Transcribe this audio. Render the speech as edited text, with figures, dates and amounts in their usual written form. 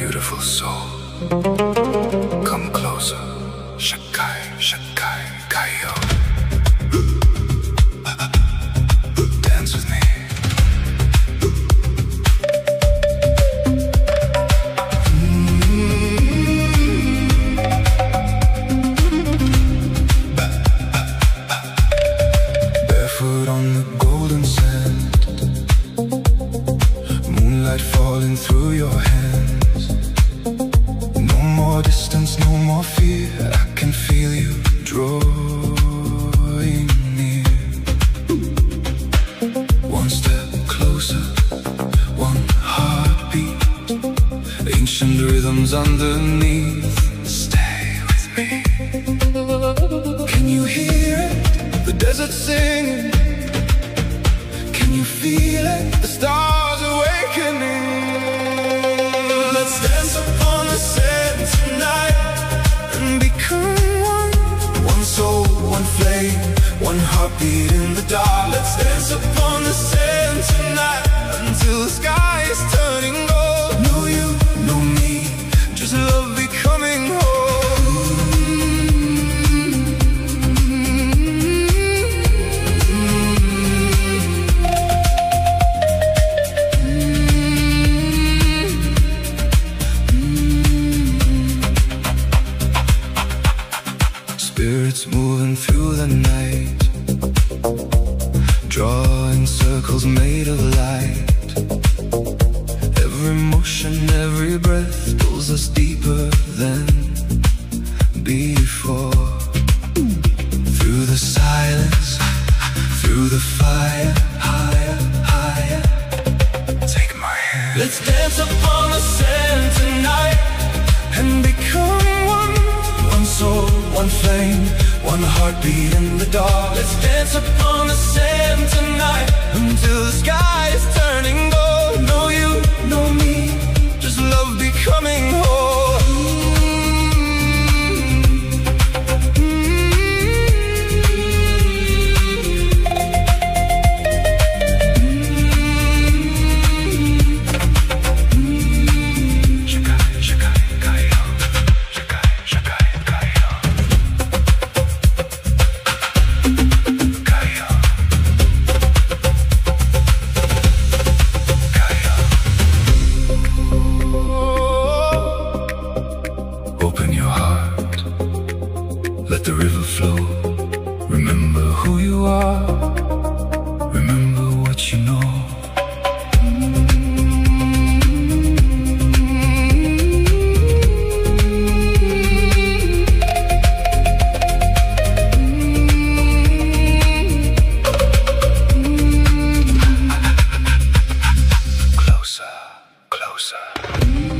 beautiful soul. Come closer, Shakai, Shakai, Kaio. Dance with me. Barefoot on the golden sand, moonlight falling through your hands. No more distance, no more fear. I can feel you drawing near. One step closer, one heartbeat, ancient rhythms underneath. Stay with me. Can you hear it? The desert singing. Can you feel it? The stars awakening. Let's dance upon the sand tonight and become one. One soul, one flame, one heartbeat in the dark. Let's dance upon the sand tonight until the sky is turning gold. Know you, know me, just love becoming whole. Spirits moving through the night, drawing circles made of light. Every motion, every breath pulls us deeper than before. Through the silence, through the fire, higher, higher. Take my hand. Let's dance upon the sand tonight and become one. One soul, one flame, one heartbeat in the dark. Let's dance upon the sand tonight until the sky is turning gold. Know you, know me, just love becoming whole. Open your heart, let the river flow. Remember who you are, remember what you know. Closer, closer.